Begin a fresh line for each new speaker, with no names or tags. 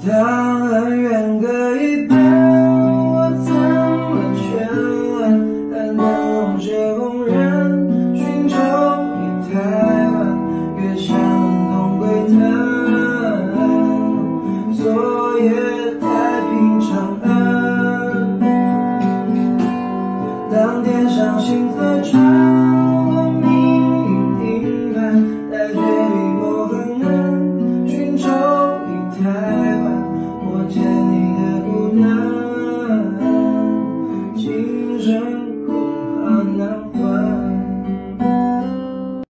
当恩怨各一半，我怎么劝？但能这公人寻仇已太晚，月下东归滩，昨夜太平长安。当天上星河转。